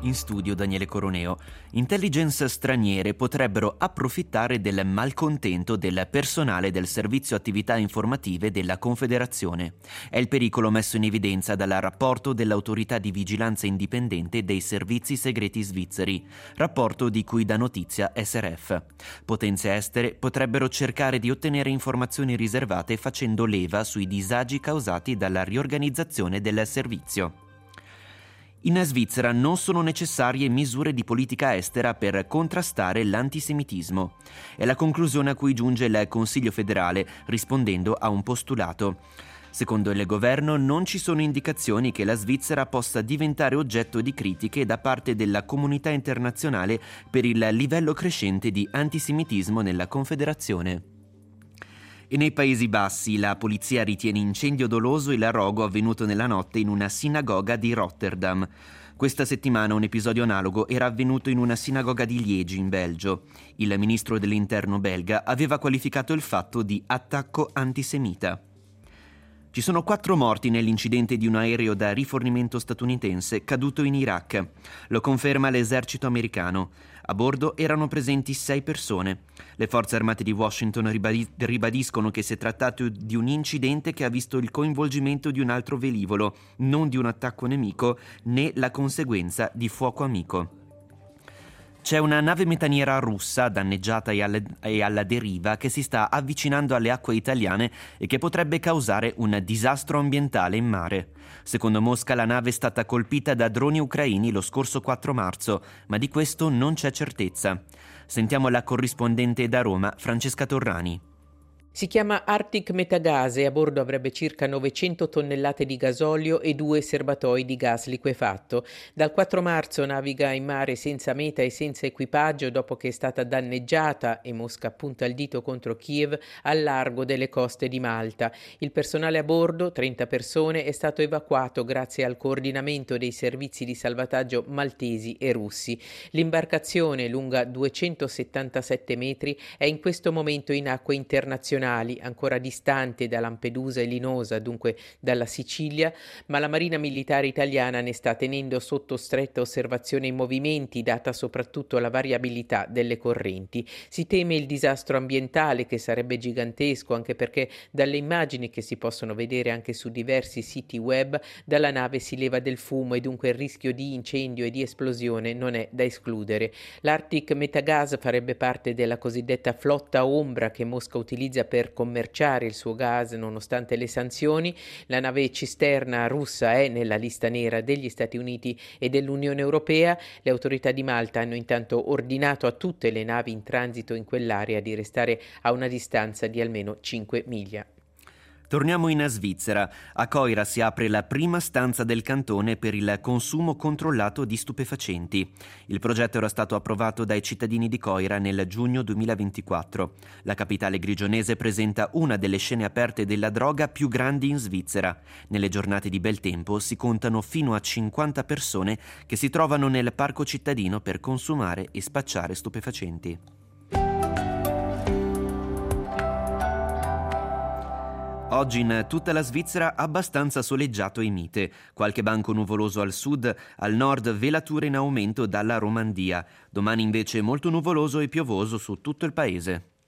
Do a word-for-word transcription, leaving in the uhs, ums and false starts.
In studio Daniele Coroneo. Intelligence straniere potrebbero approfittare del malcontento del personale del Servizio Attività Informative della Confederazione. È il pericolo messo in evidenza dal rapporto dell'Autorità di Vigilanza Indipendente dei Servizi Segreti Svizzeri, rapporto di cui dà notizia S R F. Potenze estere potrebbero cercare di ottenere informazioni riservate facendo leva sui disagi causati dalla riorganizzazione del servizio. In Svizzera non sono necessarie misure di politica estera per contrastare l'antisemitismo. È la conclusione a cui giunge il Consiglio federale, rispondendo a un postulato. Secondo il governo non ci sono indicazioni che la Svizzera possa diventare oggetto di critiche da parte della comunità internazionale per il livello crescente di antisemitismo nella Confederazione. E nei Paesi Bassi la polizia ritiene incendio doloso il rogo avvenuto nella notte in una sinagoga di Rotterdam. Questa settimana un episodio analogo era avvenuto in una sinagoga di Liegi, in Belgio. Il ministro dell'interno belga aveva qualificato il fatto di attacco antisemita. Ci sono quattro morti nell'incidente di un aereo da rifornimento statunitense caduto in Iraq. Lo conferma l'esercito americano. A bordo erano presenti sei persone. Le forze armate di Washington ribadi- ribadiscono che si è trattato di un incidente che ha visto il coinvolgimento di un altro velivolo, non di un attacco nemico né la conseguenza di fuoco amico. C'è una nave metaniera russa danneggiata e, alle, e alla deriva che si sta avvicinando alle acque italiane e che potrebbe causare un disastro ambientale in mare. Secondo Mosca la nave è stata colpita da droni ucraini lo scorso quattro marzo, ma di questo non c'è certezza. Sentiamo la corrispondente da Roma, Francesca Torrani. Si chiama Arctic Metagas e a bordo avrebbe circa novecento tonnellate di gasolio e due serbatoi di gas liquefatto. Dal quattro marzo naviga in mare senza meta e senza equipaggio dopo che è stata danneggiata, e Mosca punta il dito contro Kiev, al largo delle coste di Malta. Il personale a bordo, trenta persone, è stato evacuato grazie al coordinamento dei servizi di salvataggio maltesi e russi. L'imbarcazione, lunga duecentosettantasette metri, è in questo momento in acque internazionali, ancora distante da Lampedusa e Linosa, dunque dalla Sicilia, ma la Marina Militare Italiana ne sta tenendo sotto stretta osservazione i movimenti, data soprattutto la variabilità delle correnti. Si teme il disastro ambientale, che sarebbe gigantesco, anche perché dalle immagini che si possono vedere anche su diversi siti web, dalla nave si leva del fumo e dunque il rischio di incendio e di esplosione non è da escludere. L'Arctic Metagas farebbe parte della cosiddetta flotta ombra che Mosca utilizza per commerciare il suo gas nonostante le sanzioni. La nave cisterna russa è nella lista nera degli Stati Uniti e dell'Unione Europea. Le autorità di Malta hanno intanto ordinato a tutte le navi in transito in quell'area di restare a una distanza di almeno cinque miglia. Torniamo in Svizzera. A Coira si apre la prima stanza del cantone per il consumo controllato di stupefacenti. Il progetto era stato approvato dai cittadini di Coira nel giugno duemilaventiquattro. La capitale grigionese presenta una delle scene aperte della droga più grandi in Svizzera. Nelle giornate di bel tempo si contano fino a cinquanta persone che si trovano nel parco cittadino per consumare e spacciare stupefacenti. Oggi in tutta la Svizzera abbastanza soleggiato e mite. Qualche banco nuvoloso al sud, al nord velature in aumento dalla Romandia. Domani invece molto nuvoloso e piovoso su tutto il paese.